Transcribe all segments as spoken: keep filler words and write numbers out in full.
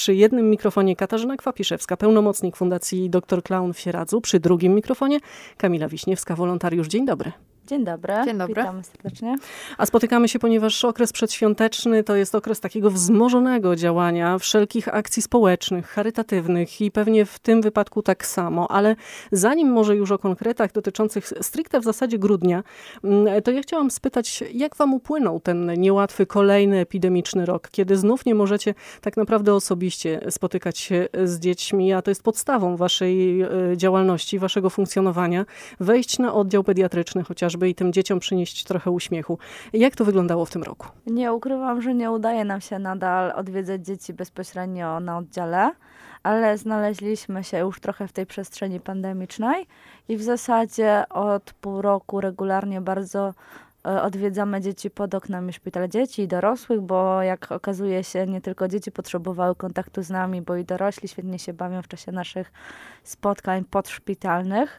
Przy jednym mikrofonie Katarzyna Kwapiszewska, pełnomocnik Fundacji doktor Klaun w Sieradzu. Przy drugim mikrofonie Kamila Wiśniewska, wolontariusz. Dzień dobry. Dzień dobry. Dzień dobry. Witamy serdecznie. A spotykamy się, ponieważ okres przedświąteczny to jest okres takiego wzmożonego działania, wszelkich akcji społecznych, charytatywnych i pewnie w tym wypadku tak samo. Ale zanim może już o konkretach dotyczących stricte w zasadzie grudnia, to ja chciałam spytać, jak wam upłynął ten niełatwy kolejny epidemiczny rok, kiedy znów nie możecie tak naprawdę osobiście spotykać się z dziećmi, a to jest podstawą waszej działalności, waszego funkcjonowania, wejść na oddział pediatryczny chociażby i tym dzieciom przynieść trochę uśmiechu. Jak to wyglądało w tym roku? Nie ukrywam, że nie udaje nam się nadal odwiedzać dzieci bezpośrednio na oddziale, ale znaleźliśmy się już trochę w tej przestrzeni pandemicznej i w zasadzie od pół roku regularnie bardzo odwiedzamy dzieci pod oknami szpitala, dzieci i dorosłych, bo jak okazuje się, nie tylko dzieci potrzebowały kontaktu z nami, bo i dorośli świetnie się bawią w czasie naszych spotkań podszpitalnych.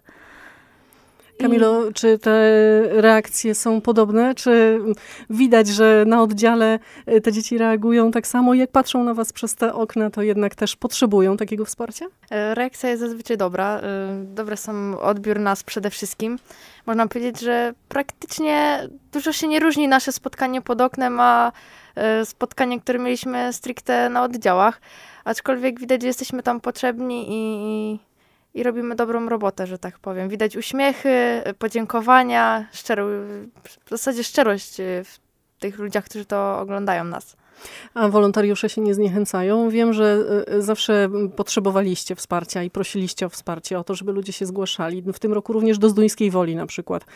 Kamilo, czy te reakcje są podobne? Czy widać, że na oddziale te dzieci reagują tak samo? Jak patrzą na was przez te okna, to jednak też potrzebują takiego wsparcia? Reakcja jest zazwyczaj dobra. Dobry sam odbiór nas przede wszystkim. Można powiedzieć, że praktycznie dużo się nie różni nasze spotkanie pod oknem, a spotkanie, które mieliśmy stricte na oddziałach. Aczkolwiek widać, że jesteśmy tam potrzebni i... I robimy dobrą robotę, że tak powiem. Widać uśmiechy, podziękowania, szczero, w zasadzie szczerość w tych ludziach, którzy to oglądają nas. A wolontariusze się nie zniechęcają? Wiem, że zawsze potrzebowaliście wsparcia i prosiliście o wsparcie, o to, żeby ludzie się zgłaszali. W tym roku również do Zduńskiej Woli na przykład,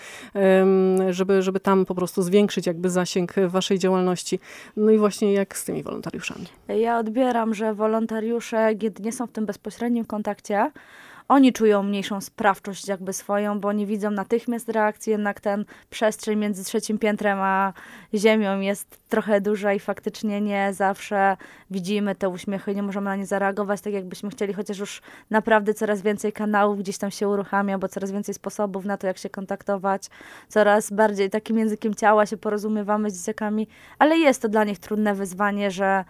żeby, żeby tam po prostu zwiększyć jakby zasięg waszej działalności. No i właśnie jak z tymi wolontariuszami? Ja odbieram, że wolontariusze, kiedy nie są w tym bezpośrednim kontakcie, oni czują mniejszą sprawczość jakby swoją, bo nie widzą natychmiast reakcji, jednak ten przestrzeń między trzecim piętrem a ziemią jest trochę duża i faktycznie nie zawsze widzimy te uśmiechy, nie możemy na nie zareagować tak jakbyśmy chcieli, chociaż już naprawdę coraz więcej kanałów gdzieś tam się uruchamia, bo coraz więcej sposobów na to, jak się kontaktować, coraz bardziej takim językiem ciała się porozumiewamy z dzieciakami, ale jest to dla nich trudne wyzwanie, że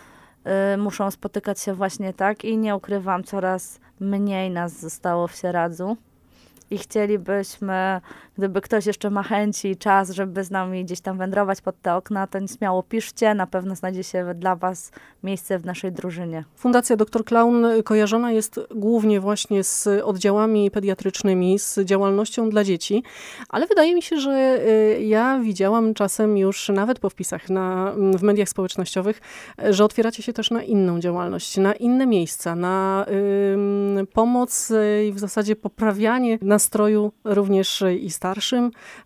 y, muszą spotykać się właśnie tak i nie ukrywam, coraz mniej nas zostało w Sieradzu i chcielibyśmy, gdyby ktoś jeszcze ma chęci i czas, żeby z nami gdzieś tam wędrować pod te okna, to śmiało piszcie, na pewno znajdzie się dla was miejsce w naszej drużynie. Fundacja doktor Klaun kojarzona jest głównie właśnie z oddziałami pediatrycznymi, z działalnością dla dzieci, ale wydaje mi się, że ja widziałam czasem już nawet po wpisach na, w mediach społecznościowych, że otwieracie się też na inną działalność, na inne miejsca, na y, pomoc i w zasadzie poprawianie nastroju również i starszym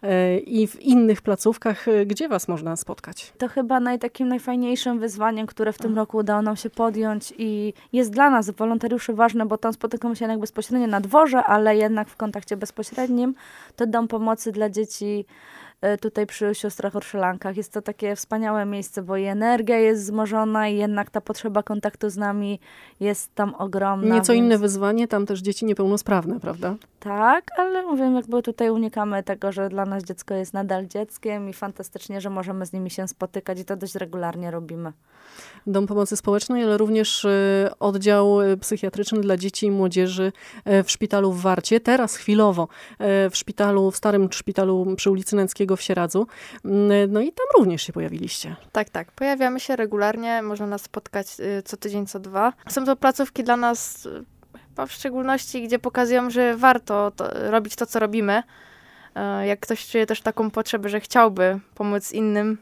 i w innych placówkach. Gdzie was można spotkać? To chyba naj, takim najfajniejszym wyzwaniem, które w tym roku udało nam się podjąć i jest dla nas, wolontariuszy, ważne, bo tam spotykamy się jednak bezpośrednio na dworze, ale jednak w kontakcie bezpośrednim. To dom pomocy dla dzieci tutaj przy siostrach Orszelankach. Jest to takie wspaniałe miejsce, bo i energia jest wzmożona i jednak ta potrzeba kontaktu z nami jest tam ogromna. Nieco więc... inne wyzwanie, tam też dzieci niepełnosprawne, prawda? Tak, ale mówię, jakby tutaj unikamy tego, że dla nas dziecko jest nadal dzieckiem i fantastycznie, że możemy z nimi się spotykać i to dość regularnie robimy. Dom Pomocy Społecznej, ale również oddział psychiatryczny dla dzieci i młodzieży w szpitalu w Warcie. Teraz chwilowo w szpitalu, w starym szpitalu przy ulicy Nęckiego w Sieradzu. No i tam również się pojawiliście. Tak, tak. Pojawiamy się regularnie. Można nas spotkać co tydzień, co dwa. Są to placówki dla nas w szczególności, gdzie pokazują, że warto to, robić to, co robimy. Jak ktoś czuje też taką potrzebę, że chciałby pomóc innym,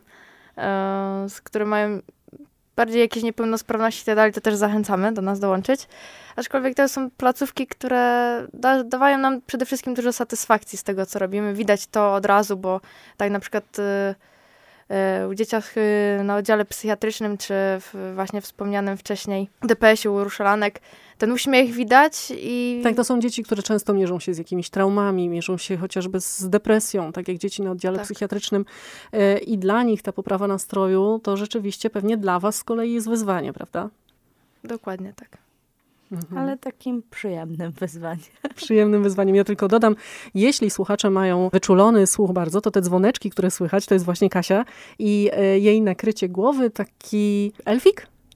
z które mają bardziej jakieś niepełnosprawności i tak dalej, to też zachęcamy do nas dołączyć. Aczkolwiek to są placówki, które da, dawają nam przede wszystkim dużo satysfakcji z tego, co robimy. Widać to od razu, bo tak na przykład y, y, u dzieciach y, na oddziale psychiatrycznym, czy w właśnie wspomnianym wcześniej D P S ie u Ruszolanek, ten uśmiech widać i... Tak, to są dzieci, które często mierzą się z jakimiś traumami, mierzą się chociażby z depresją, tak jak dzieci na oddziale tak. psychiatrycznym. Y, I dla nich ta poprawa nastroju to rzeczywiście pewnie dla was z kolei jest wyzwanie, prawda? Dokładnie tak. Mhm. Ale takim przyjemnym wyzwaniem. Przyjemnym wyzwaniem. Ja tylko dodam, jeśli słuchacze mają wyczulony słuch bardzo, to te dzwoneczki, które słychać, to jest właśnie Kasia i jej nakrycie głowy, taki elfik?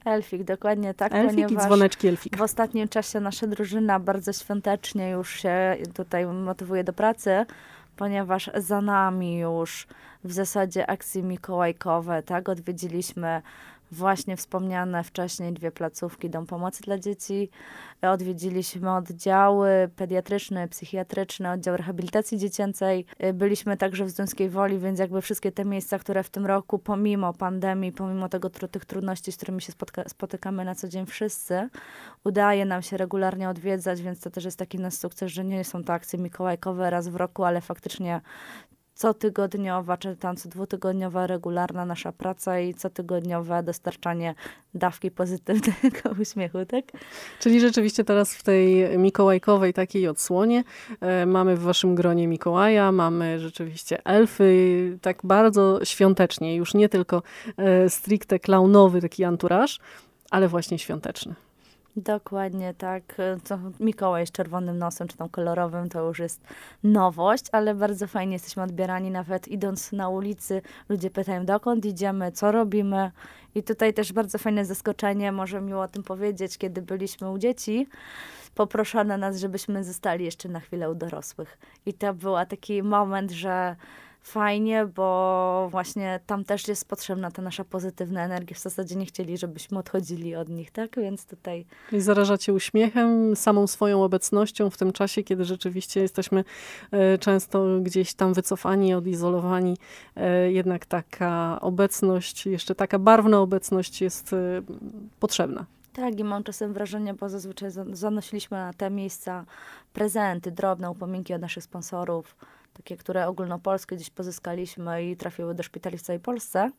Elfik, dokładnie tak, Elfik i ponieważ dzwoneczki Elfika. w ostatnim czasie nasza drużyna bardzo świątecznie już się tutaj motywuje do pracy, ponieważ za nami już w zasadzie akcje mikołajkowe, tak, odwiedziliśmy właśnie wspomniane wcześniej dwie placówki, Dom Pomocy dla Dzieci, odwiedziliśmy oddziały pediatryczny, psychiatryczny, oddział rehabilitacji dziecięcej. Byliśmy także w Zduńskiej Woli, więc jakby wszystkie te miejsca, które w tym roku pomimo pandemii, pomimo tego, tych trudności, z którymi się spotka, spotykamy na co dzień wszyscy, udaje nam się regularnie odwiedzać, więc to też jest taki nasz sukces, że nie są to akcje mikołajkowe raz w roku, ale faktycznie cotygodniowa, czy tam co dwutygodniowa regularna nasza praca i cotygodniowe dostarczanie dawki pozytywnego uśmiechu, tak? Czyli rzeczywiście teraz w tej mikołajkowej takiej odsłonie e, mamy w waszym gronie Mikołaja, mamy rzeczywiście elfy, tak bardzo świątecznie, już nie tylko e, stricte klaunowy taki anturaż, ale właśnie świąteczny. Dokładnie tak. To Mikołaj z czerwonym nosem, czy tam kolorowym, to już jest nowość, ale bardzo fajnie jesteśmy odbierani, nawet idąc na ulicy, ludzie pytają, dokąd idziemy, co robimy. I tutaj też bardzo fajne zaskoczenie, może miło o tym powiedzieć, kiedy byliśmy u dzieci, poproszono nas, żebyśmy zostali jeszcze na chwilę u dorosłych. I to był taki moment, że fajnie, bo właśnie tam też jest potrzebna ta nasza pozytywna energia. W zasadzie nie chcieli, żebyśmy odchodzili od nich, tak? Więc tutaj... I zarażacie uśmiechem, samą swoją obecnością w tym czasie, kiedy rzeczywiście jesteśmy e, często gdzieś tam wycofani, odizolowani. E, jednak taka obecność, jeszcze taka barwna obecność jest e, potrzebna. Tak, i mam czasem wrażenie, bo zazwyczaj zanosiliśmy na te miejsca prezenty, drobne upominki od naszych sponsorów, takie, które ogólnopolskie gdzieś pozyskaliśmy i trafiły do szpitali w całej Polsce,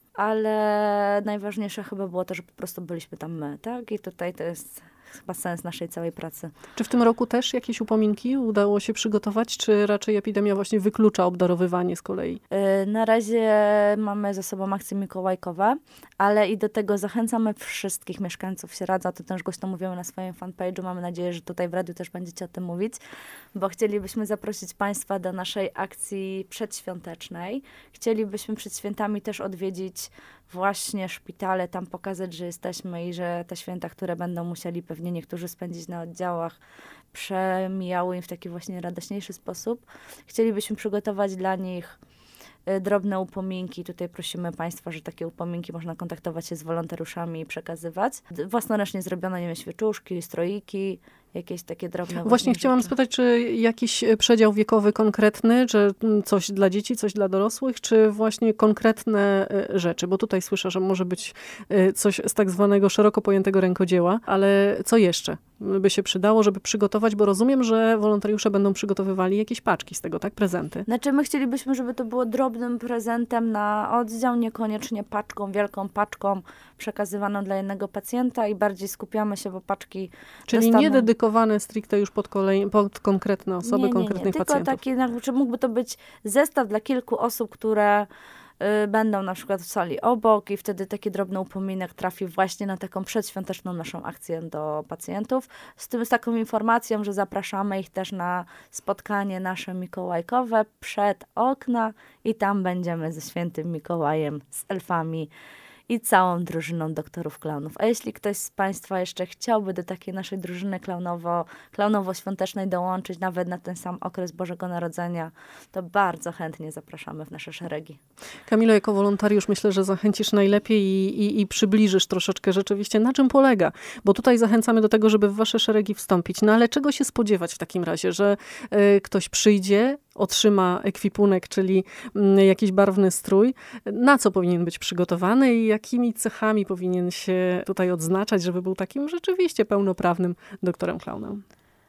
ale najważniejsze chyba było to, że po prostu byliśmy tam my, tak? I tutaj to jest chyba sens naszej całej pracy. Czy w tym roku też jakieś upominki udało się przygotować, czy raczej epidemia właśnie wyklucza obdarowywanie z kolei? Yy, na razie mamy ze sobą akcje mikołajkowe, ale i do tego zachęcamy wszystkich mieszkańców Sieradza, to też głośno mówimy na swoim fanpage'u, mamy nadzieję, że tutaj w radiu też będziecie o tym mówić, bo chcielibyśmy zaprosić Państwa do naszej akcji przedświątecznej. Chcielibyśmy przed świętami też odwiedzić właśnie szpitale, tam pokazać, że jesteśmy i że te święta, które będą musieli pewnie niektórzy spędzić na oddziałach, przemijały im w taki właśnie radośniejszy sposób. Chcielibyśmy przygotować dla nich y, drobne upominki. Tutaj prosimy Państwa, że takie upominki można kontaktować się z wolontariuszami i przekazywać. Własnoręcznie zrobione, nie wiem, świeczuszki, stroiki, jakieś takie drobne... Właśnie chciałam rzeczy. spytać, czy jakiś przedział wiekowy konkretny, że coś dla dzieci, coś dla dorosłych, czy właśnie konkretne rzeczy? Bo tutaj słyszę, że może być coś z tak zwanego szeroko pojętego rękodzieła, ale co jeszcze by się przydało, żeby przygotować? Bo rozumiem, że wolontariusze będą przygotowywali jakieś paczki z tego, tak? Prezenty. Znaczy my chcielibyśmy, żeby to było drobnym prezentem na oddział, niekoniecznie paczką, wielką paczką przekazywaną dla jednego pacjenta i bardziej skupiamy się, bo paczki Czyli dostaną... nie dedykowane stricte już pod, kolej, pod konkretne osoby, nie, nie, konkretnych nie. Tylko pacjentów. taki, znaczy mógłby to być zestaw dla kilku osób, które y, będą na przykład w sali obok i wtedy taki drobny upominek trafi właśnie na taką przedświąteczną naszą akcję do pacjentów. Z tym, z taką informacją, że zapraszamy ich też na spotkanie nasze mikołajkowe przed okna i tam będziemy ze świętym Mikołajem, z elfami i całą drużyną doktorów klaunów. A jeśli ktoś z Państwa jeszcze chciałby do takiej naszej drużyny klaunowo, klaunowo-świątecznej dołączyć, nawet na ten sam okres Bożego Narodzenia, to bardzo chętnie zapraszamy w nasze szeregi. Kamilo, jako wolontariusz myślę, że zachęcisz najlepiej i, i, i przybliżysz troszeczkę rzeczywiście, na czym polega. Bo tutaj zachęcamy do tego, żeby w wasze szeregi wstąpić. No ale czego się spodziewać w takim razie? Że y, ktoś przyjdzie, otrzyma ekwipunek, czyli y, jakiś barwny strój. Na co powinien być przygotowany i jakimi cechami powinien się tutaj odznaczać, żeby był takim rzeczywiście pełnoprawnym doktorem klaunem?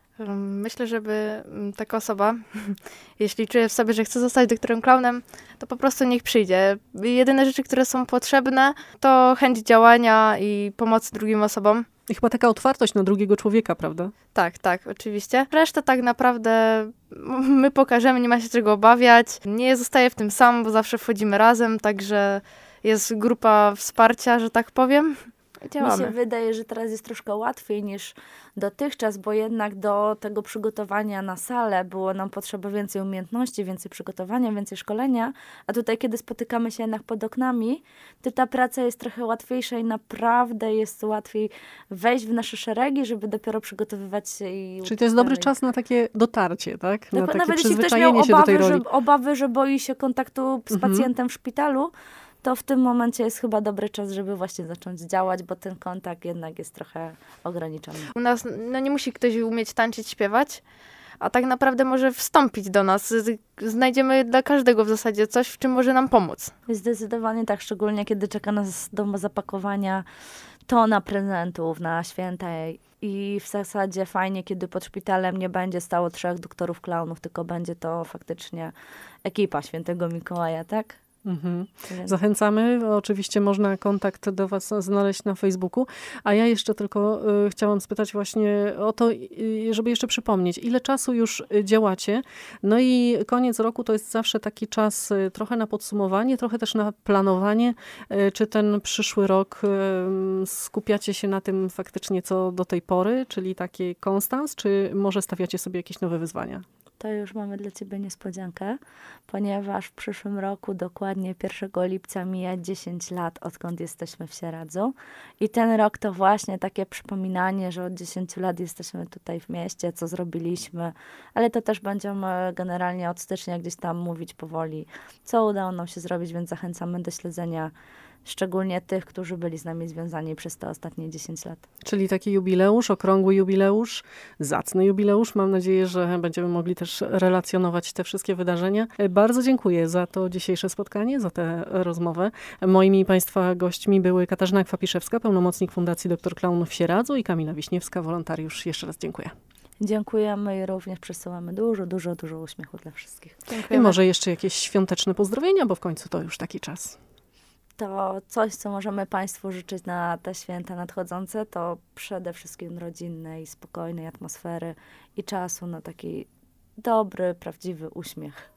Myślę, żeby taka osoba, jeśli czuje w sobie, że chce zostać doktorem klaunem, to po prostu niech przyjdzie. Jedyne rzeczy, które są potrzebne, to chęć działania i pomocy drugim osobom. I chyba taka otwartość na drugiego człowieka, prawda? Tak, tak, oczywiście. Resztę tak naprawdę my pokażemy, nie ma się czego obawiać. Nie zostaję w tym sam, bo zawsze wchodzimy razem, także jest grupa wsparcia, że tak powiem. działamy. Mi się wydaje, że teraz jest troszkę łatwiej niż dotychczas, bo jednak do tego przygotowania na salę było nam potrzeba więcej umiejętności, więcej przygotowania, więcej szkolenia, a tutaj, kiedy spotykamy się jednak pod oknami, to ta praca jest trochę łatwiejsza i naprawdę jest łatwiej wejść w nasze szeregi, żeby dopiero przygotowywać się i... Czyli to jest dobry dalej. czas na takie dotarcie, tak? Na Tak, takie nawet jeśli ktoś miał przyzwyczajenie się do tej obawy, roli. że, obawy, że boi się kontaktu z Mhm. pacjentem w szpitalu, to w tym momencie jest chyba dobry czas, żeby właśnie zacząć działać, bo ten kontakt jednak jest trochę ograniczony. U nas no nie musi ktoś umieć tańczyć, śpiewać, a tak naprawdę może wstąpić do nas. Z- Znajdziemy dla każdego w zasadzie coś, w czym może nam pomóc. Zdecydowanie tak, szczególnie kiedy czeka nas do zapakowania tona prezentów na święta i w zasadzie fajnie, kiedy pod szpitalem nie będzie stało trzech doktorów klaunów, tylko będzie to faktycznie ekipa Świętego Mikołaja, tak? Mhm. Więc- Zachęcamy. Oczywiście można kontakt do was znaleźć na Facebooku. A ja jeszcze tylko y, chciałam spytać właśnie o to, y, żeby jeszcze przypomnieć, ile czasu już y, działacie. No i koniec roku to jest zawsze taki czas y, trochę na podsumowanie, trochę też na planowanie. Y, czy ten przyszły rok y, skupiacie się na tym faktycznie, co do tej pory, czyli taki konstans, czy może stawiacie sobie jakieś nowe wyzwania? To już mamy dla ciebie niespodziankę, ponieważ w przyszłym roku, dokładnie pierwszego lipca, mija dziesięć lat, odkąd jesteśmy w Sieradzu. I ten rok to właśnie takie przypominanie, że od dziesięciu lat jesteśmy tutaj w mieście, co zrobiliśmy, ale to też będziemy generalnie od stycznia gdzieś tam mówić powoli, co udało nam się zrobić, więc zachęcamy do śledzenia szczególnie tych, którzy byli z nami związani przez te ostatnie dziesięć lat. Czyli taki jubileusz, okrągły jubileusz, zacny jubileusz. Mam nadzieję, że będziemy mogli też relacjonować te wszystkie wydarzenia. Bardzo dziękuję za to dzisiejsze spotkanie, za tę rozmowę. Moimi Państwa gośćmi były Katarzyna Kwapiszewska, pełnomocnik Fundacji Doktor Klaunów w Sieradzu i Kamila Wiśniewska, wolontariusz. Jeszcze raz dziękuję. Dziękujemy i również przesyłamy dużo, dużo, dużo uśmiechu dla wszystkich. I Dziękujemy. może jeszcze jakieś świąteczne pozdrowienia, bo w końcu to już taki czas. To coś, co możemy Państwu życzyć na te święta nadchodzące, to przede wszystkim rodzinnej, spokojnej atmosfery i czasu na taki dobry, prawdziwy uśmiech.